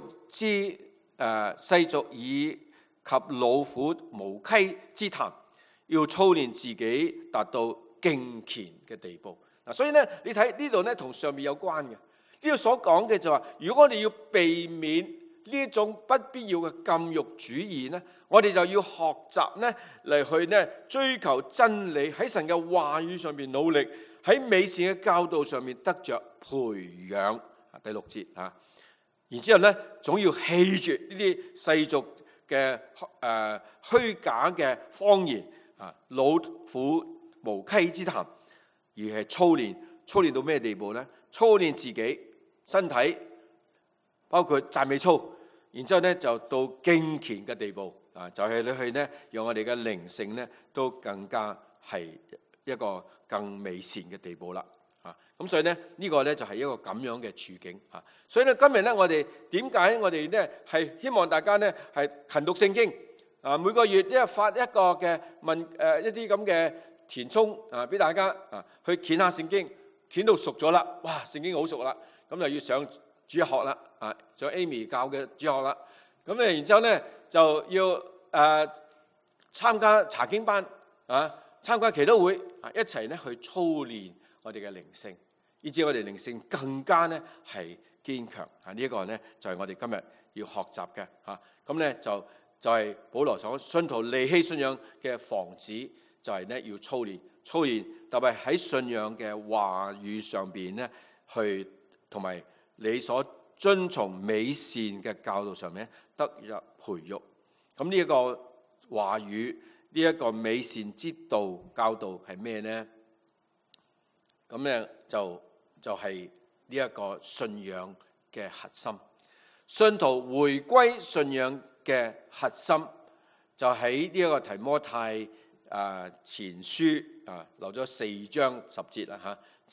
俗以及老虎無稽之談，要操練自己達到敬虔嘅地步。所以咧，你睇呢度咧同上面有關嘅。呢度所講嘅就話，如果我哋要避免呢一種不必要嘅禁欲主義咧，我哋就要學習咧嚟去咧追求真理，喺神嘅話語上面努力，喺美善嘅教導上面得着培養。第6節然之後咧，總要棄絕呢啲世俗嘅虛假嘅謊言老虎無稽之談，而係操練到咩地步咧？操練自己身體，包括讚美操，然之後咧就到敬虔嘅地步就係你去咧，讓我哋嘅靈性咧都更加係一個更美善嘅地步啦。咁所以咧呢個咧就係一個咁樣嘅處境所以咧今日咧我哋點解我哋咧係希望大家咧係勤讀聖經每個月咧發一個嘅一啲咁嘅填充俾大家去撿下聖經，撿到熟咗啦，哇！聖經好熟啦，咁就要上主日學啦上 Amy 教嘅主日學啦，咁咧然之後咧就要參加查經班參加祈禱會一齊咧去操練我哋嘅靈性，以致我哋靈性更加咧係堅強呢一個咧就係我哋今日要學習嘅咁咧就係保羅所信徒離棄信仰嘅防止，就係咧要操練，特別喺信仰嘅話語上邊咧去同埋你所遵從美善嘅教導上面得入培育。咁呢一個話語，呢一個美善之道教導係咩呢？咁咧就係呢一個信仰嘅核心。信徒回歸信仰嘅核心，就喺呢一個提摩太前書留咗4章10節啦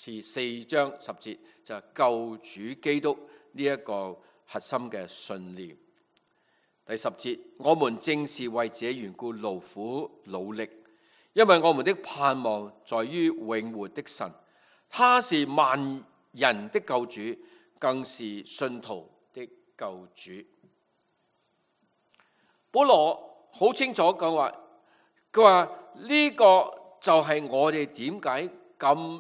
4章10節就係救主基督呢一個核心嘅信念。第10節，我們正是為這緣故勞苦努力，因為我們的盼望在於永活的神，他是萬人的救主，更是信徒的救主。保羅好清楚講話，佢話呢個就係我哋點解咁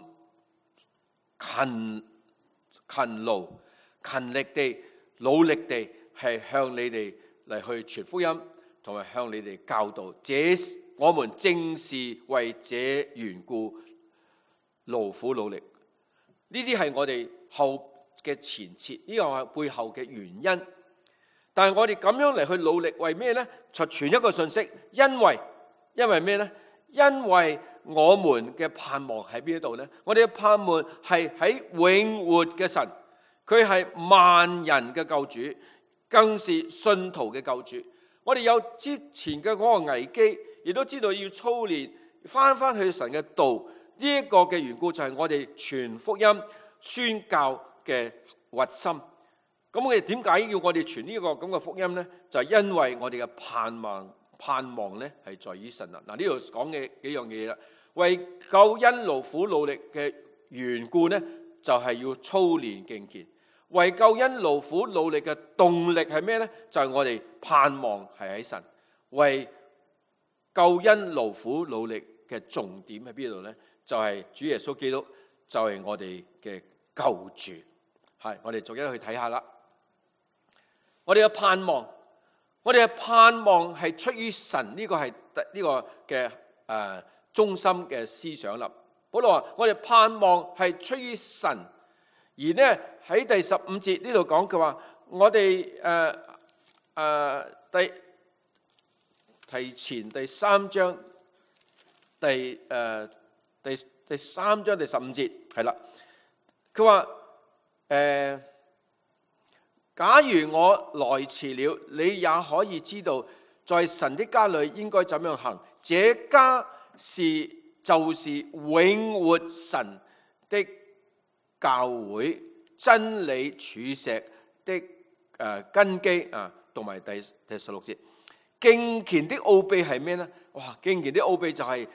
勤勞、勤力地、努力地係向你哋嚟去傳福音，同埋向你哋教導。我們正是為這緣故勞苦努力。呢啲係我哋後嘅前設，呢個係背後嘅原因。但係我哋咁樣嚟去努力，為咩呢？就傳一個信息，因為咩呢？因為我們嘅盼望喺邊度呢？我哋嘅盼望係喺永活嘅神，佢係萬人嘅救主，更是信徒嘅救主。我哋有之前嘅嗰個危機，亦都知道要操練翻去神嘅道。呢一個嘅緣故就係我哋傳福音， 宣教嘅核心。咁我哋點解要我哋傳呢個咁嘅福音咧？就係因為我哋嘅盼望咧係在於神啊！嗱，呢度講嘅幾樣嘢啦，為救恩勞苦努力嘅緣故咧，就係要操練敬虔。為救恩勞苦努力嘅動力係咩咧？就係我哋盼望係喺神。為救恩勞苦努力嘅重點喺邊度咧？就係主耶穌基督，就係我哋嘅救主。係，我哋逐一去睇下啦。我哋嘅盼望，我哋嘅盼望係出於神，呢個係呢個嘅中心嘅思想啦。保羅話：我哋盼望係出於神，而呢喺第15節呢度講，佢話我哋提前第3章第3章第15節係啦，佢話假如我來遲了，你也可以知道，在神的家裏應該怎樣行。這家就是永活神的教會，真理柱石的根基啊。同埋第16節，敬虔的奧秘係咩呢？哇！敬虔的奧秘就係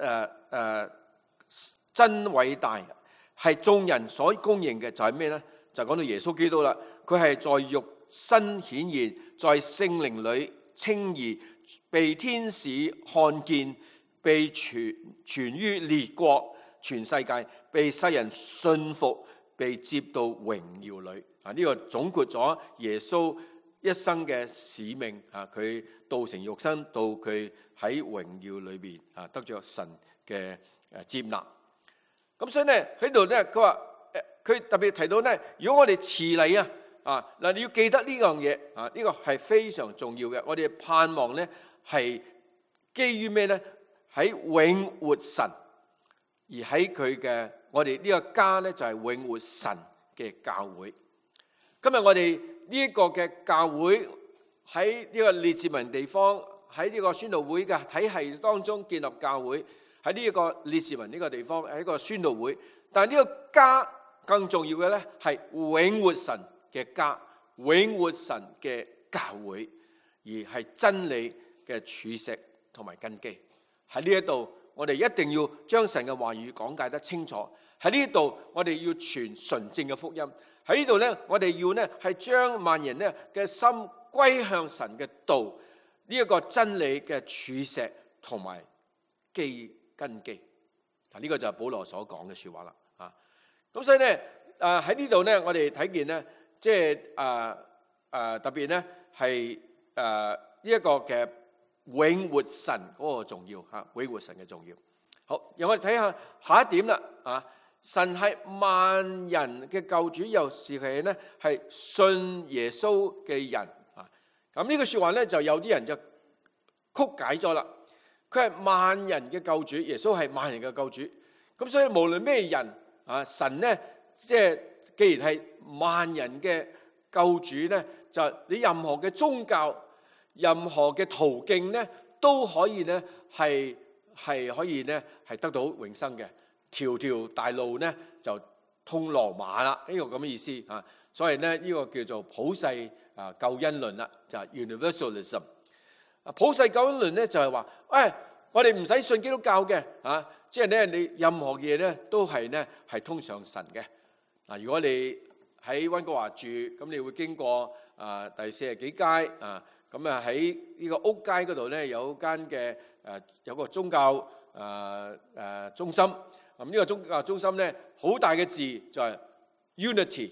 真偉大，係眾人所公認嘅，就係咩呢？就講到耶穌基督啦。佢係在肉身顯現，在聖靈裏稱義，被天使看見，被傳於列國全世界，被世人信服，被接到榮耀裏。啊，呢個總括咗耶穌一生嘅使命。啊，佢道成肉身，到佢喺榮耀裏邊得咗神嘅接納。咁所以咧喺度咧，佢話佢特別提到咧，如果我哋遲嚟嗱，你要記得呢樣嘢呢個係非常重要嘅。我哋盼望咧係基於咩咧？喺永活神，而喺佢嘅我哋呢個家咧就係永活神嘅教會。今日我哋呢一個嘅教會喺呢個列治文地方，喺呢個宣道會嘅體系當中建立教會，喺呢一個列治文呢個地方係一個宣道會。但係呢個家更重要嘅咧係永活神嘅家，永活神嘅教會，而係真理嘅柱石同埋根基。喺呢一度，我哋一定要將神嘅話語講解得清楚。喺呢度，我哋要傳純正嘅福音。喺呢度咧，我哋要咧係將萬人咧嘅心歸向神嘅道，呢一個真理嘅柱石同埋根基。嗱，呢個就係保羅所講嘅說話啦。咁所以咧，喺呢度咧，我哋睇見咧，即係特別咧係呢一個嘅永活神嗰個重要嚇，永活神嘅重要。好，讓我哋睇下下一點啦。神係萬人嘅救主，又是佢咧係信耶穌嘅人。咁呢句說話咧，就有啲人就曲解咗啦。佢係萬人嘅救主，耶穌係萬人嘅救主。咁所以無論咩人神咧，即係既然係萬人嘅救主咧，就你任何嘅宗教、任何嘅途徑咧，都可以咧係可以咧係得到永生嘅。條條大路咧就通羅馬啦，呢個咁嘅意思。所以咧呢個叫做普世救恩論啦，就係 universalism。普世救恩論咧就係話，我哋唔使信基督教嘅，即係咧你任何嘢咧都係咧係通上神嘅。如果你喺溫哥華住，咁你會經過第40幾街咁喺呢個屋街嗰度咧有間嘅有個宗教中心。咁呢個宗教中心咧好大嘅字就係 unity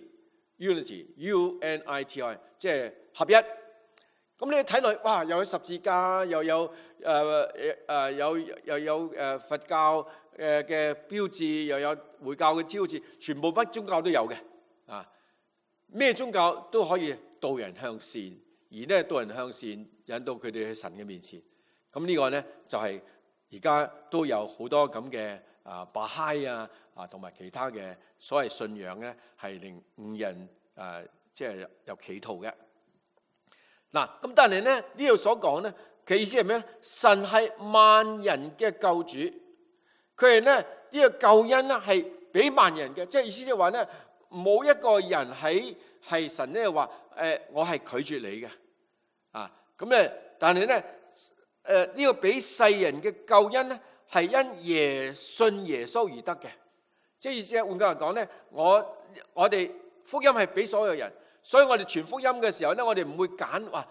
UNITI， 即係合一。咁你睇落，哇！又有十字架，又有佛教嘅標誌，又有回教嘅標誌，全部乜宗教都有嘅。咩宗教都可以導人向善，而咧導人向善引導佢哋去神嘅面前。咁呢個咧就係而家都有好多咁嘅巴哈同埋其他嘅所謂信仰咧，係令誤人即係有企圖嘅。咁但係咧呢度所講咧嘅意思係咩咧？神係萬人嘅救主，佢係咧呢個救恩咧係俾萬人嘅，即係意思即係話咧冇一個人係神咧話我係拒絕你嘅啊。咁咧，但係咧呢個俾世人嘅救恩咧係因信耶穌而得嘅。即係意思係換句話講咧，我哋福音係俾所有人，所以我哋傳福音嘅時候咧，我哋唔會揀話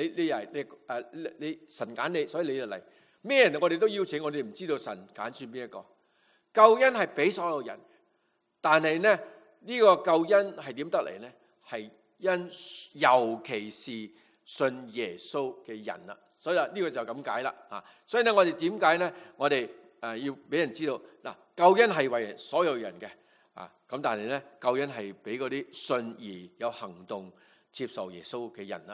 你神揀你，所以你就嚟。咩人我哋都邀請，我哋唔知道神揀選邊一個。救恩係俾所有人，但係咧呢個救恩係點得嚟咧？係因尤其是信耶穌嘅人啦。所以呢個就咁解啦啊！所以咧我哋點解咧？我哋要俾人知道嗱，救恩係為所有人嘅啊。咁但係咧，救恩係俾嗰啲信而有行動接受耶穌嘅人啦。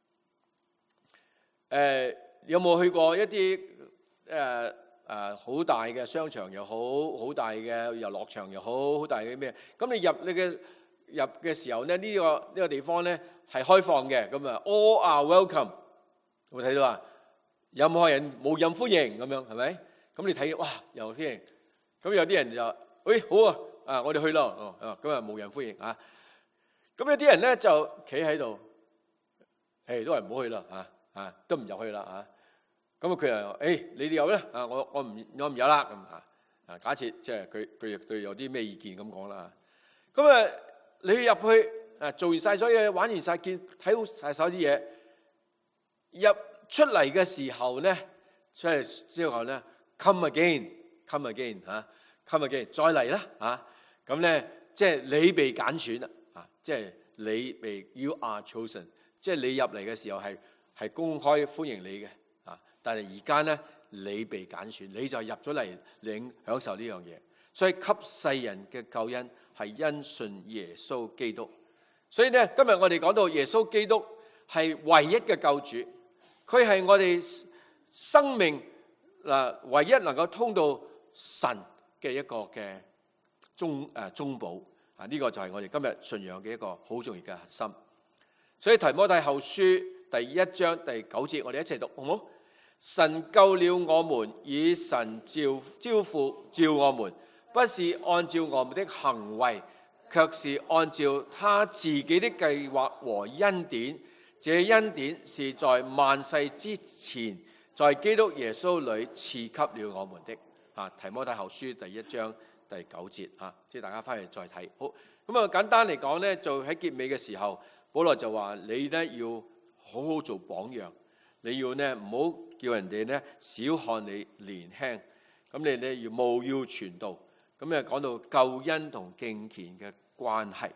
有冇去過一啲好大嘅商場又好，好大嘅遊樂場又好，好大嘅咩？咁你入嘅時候咧，呢個地方咧係開放嘅，咁啊 all are welcome。有冇睇到啊？任何人無任歡迎咁樣，係咪？咁你睇哇，又歡迎。咁有啲人就好啊，我哋去咯。咁啊無人歡迎啊。咁有啲人咧就企喺度，都係唔好去啦都唔入去啦啊。咁佢又你哋有咧啊？我唔有啦咁啊。假設即係佢對有啲咩意見咁講啦。咁啊，你入去做完晒所有嘢，玩完晒，睇好晒所有啲嘢，入出嚟嘅時候咧，出嚟之後咧 ，come again， 再嚟啦啊！咁咧即係你被揀選啦啊！即係你被 you are chosen， 即係你入嚟嘅時候係公開歡迎你嘅啊！但係而家咧你被揀選，你就入咗嚟領享受呢樣嘢。所以給世人嘅救恩係因信耶穌基督。所以咧今日我哋講到耶穌基督係唯一嘅救主。佢係我哋生命唯一能夠通到神嘅一個嘅中保啊！呢個就係我哋今日信仰嘅一個好重要嘅核心。所以提摩太後書第1章第9節，我哋一齊讀好唔好？神救了我們，以神招呼召我們，不是按照我們的行為，卻是按照他自己的計劃和恩典。這恩典是在萬世之前，在基督耶穌裏賜給了我們的。提摩太後書第1章第9節即係大家翻去再睇。好，咁啊簡單嚟講咧，就喺結尾嘅時候，保羅就話你咧要好好做榜樣，你要咧唔好叫人哋咧小看你年輕，咁你咧要務要傳道。咁啊講到救恩同敬虔嘅關係。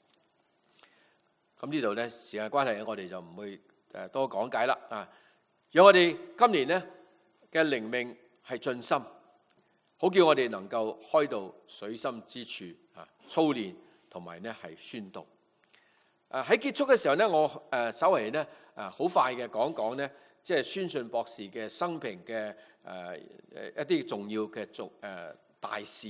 咁呢度咧時間關係，我哋就唔會多講解啦啊！讓我哋今年咧嘅靈命係盡心，好叫我哋能夠開到水深之處操練同埋咧係宣道。喺結束嘅時候咧，我稍微咧好快嘅講咧，即係宣信博士嘅生平嘅一啲重要嘅大事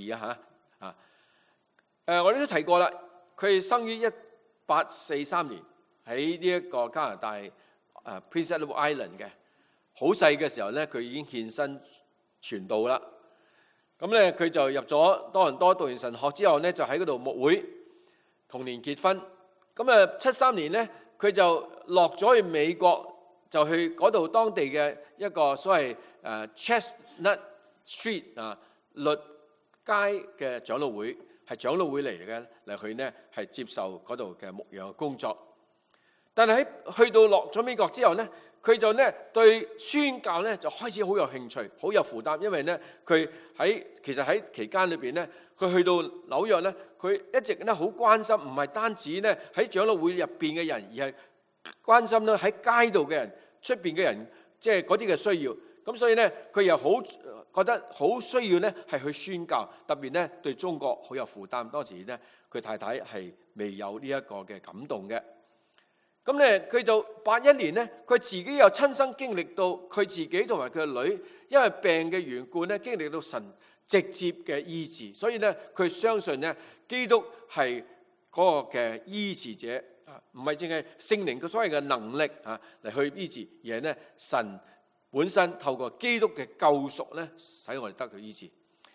我哋都提過啦，佢生於1843年喺呢一個加拿大Prince Edward Island 嘅，好細嘅時候咧，佢已經獻身傳道啦。咁咧佢就入咗多倫多讀完神學之後咧，就喺嗰度牧會，同年結婚。咁啊73年咧，佢就落咗去美國，就去嗰度當地嘅一個所謂Chestnut Street 律街嘅長老會。係長老會嚟去呢係接受嗰度嘅牧養工作。但係去到落咗美國之後呢，佢就呢對宣教呢就開始好有興趣，好有負擔。因為呢佢其實喺期間裏邊呢，佢去到紐約呢，佢一直呢好關心，唔係單止呢喺長老會入邊嘅人，而係關心呢喺街道嘅人、出邊嘅人，即係嗰啲嘅需要。咁所以呢，佢又好覺得好需要呢係去宣教，特別呢對中國好有負擔。當時呢，佢太太係未有呢一個嘅感動嘅。咁呢，佢就81年呢，佢自己又親身經歷到佢自己同埋佢嘅女因為病嘅緣故呢，經歷到神直接嘅醫治。所以呢，佢相信呢，基督係嗰個嘅醫治者唔係淨係聖靈嘅所謂嘅能力嚟去醫治，而係呢神本身透過基督嘅救贖咧，使我哋得到醫治。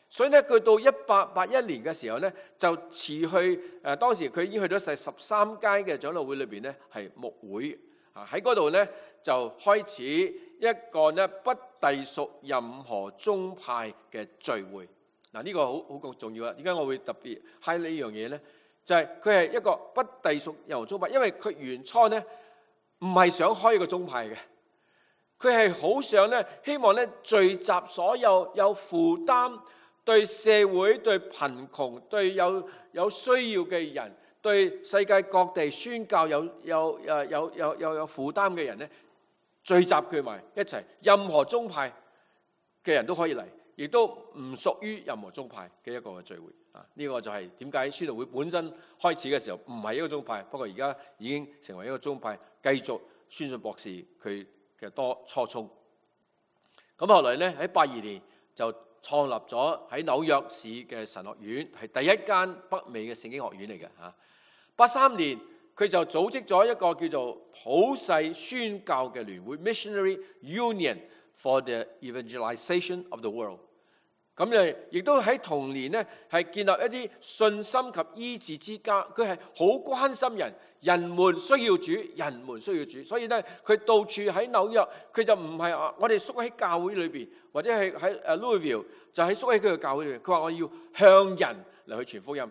所以咧，佢到1881年嘅時候咧，就辭去當時佢已經去咗第13屆嘅長老會裏邊咧，係牧會啊，喺嗰度咧就開始一個咧不隸屬任何宗派嘅聚會。嗱，呢個好重要啊！點解我會特別 high 呢樣嘢咧？就係佢係一個不隸屬任何宗派，因為佢原初咧唔係想開一個宗派嘅，佢係好想咧希望咧聚集所有有負擔，對社會、對貧窮、對有需要嘅人，對世界各地宣教有負擔嘅人咧，聚集佢埋一齊。任何宗派嘅人都可以嚟，亦都唔屬於任何宗派嘅一個聚會啊！呢個就係點解宣道會本身開始嘅時候唔係一個宗派，不過而家已經成為一個宗派，繼續宣信博士佢嘅初衷。咁後來咧喺82年就創立咗喺紐約市嘅神學院，係第一間北美嘅聖經學院嚟嘅嚇。83年佢就組織咗一個叫做普世宣教嘅聯會 （Missionary Union for the Evangelization of the World）。咁亦都喺同年咧係建立一啲信心及醫治之家。佢係好關心人，人們需要主，人們需要主。所以咧佢到處喺紐約，佢就唔係我哋縮喺教會裏邊，或者係喺Louisville 就喺縮喺佢嘅教會裏邊。佢話我要向人嚟去傳福音，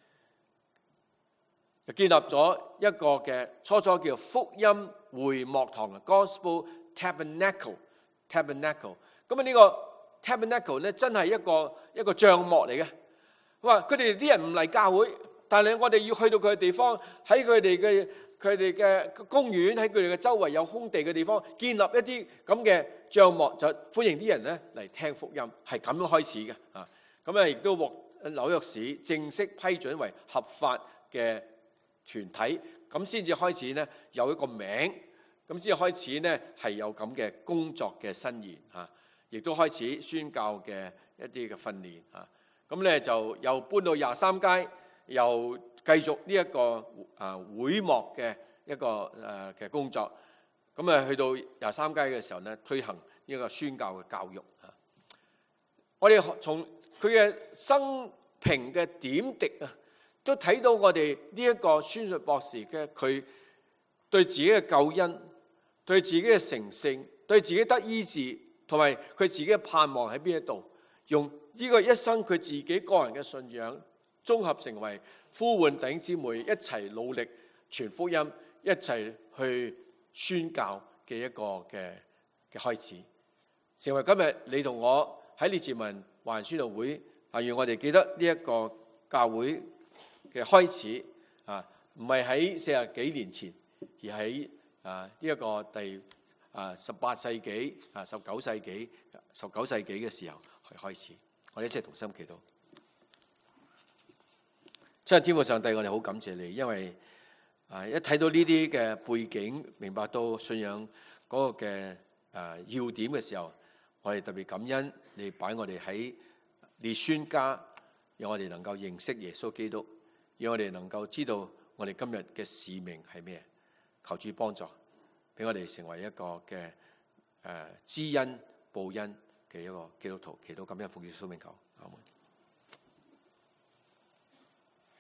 就建立咗一個嘅初叫福音會幕堂 Gospel Tabernacle。咁呢個 Tabernacle 咧真係一個帳幕嚟嘅。佢話佢哋啲人唔嚟教會，但係我哋要去到佢嘅地方，喺佢哋嘅公園，喺佢哋嘅周圍有空地嘅地方，建立一啲咁嘅帳幕，就歡迎啲人咧嚟聽福音，係咁樣開始嘅啊。咁亦都獲紐約市正式批准為合法嘅團體，咁先至開始咧有一個名，咁先至開始咧係有咁嘅工作嘅伸延嚇。亦都開始宣教嘅一啲嘅訓練啊，咁咧就又搬到23街，又繼續呢一個會幕嘅一個嘅工作。咁去到23街嘅時候咧，推行呢個宣教嘅教育啊。我哋從佢嘅生平嘅點滴啊，都睇到我哋呢一個宣信博士嘅佢對自己嘅救恩、對自己嘅成聖、對自己得醫治，同埋佢自己嘅盼望喺邊一度，用呢個一生佢自己個人嘅信仰綜合成為呼喚弟兄姊妹一齊努力傳福音，一齊去宣教嘅一個嘅開始，成為今日你同我喺列治文華人宣道會願我哋記得呢一個教會嘅開始啊，唔係喺40幾年前，而喺呢一個第18世紀19世紀嘅時候去開始。我哋一齊同心祈禱。親愛天父上帝，我哋好感謝你，因為一睇到呢啲嘅背景，明白到信仰嗰個嘅要點嘅時候，我哋特別感恩你擺我哋喺列宣家，讓我哋能夠認識耶穌基督，讓我哋能夠知道我哋今日嘅使命係咩。求主幫助，俾我哋成為一個嘅知恩報恩嘅一個基督徒。祈禱感恩奉主聖名求，阿門。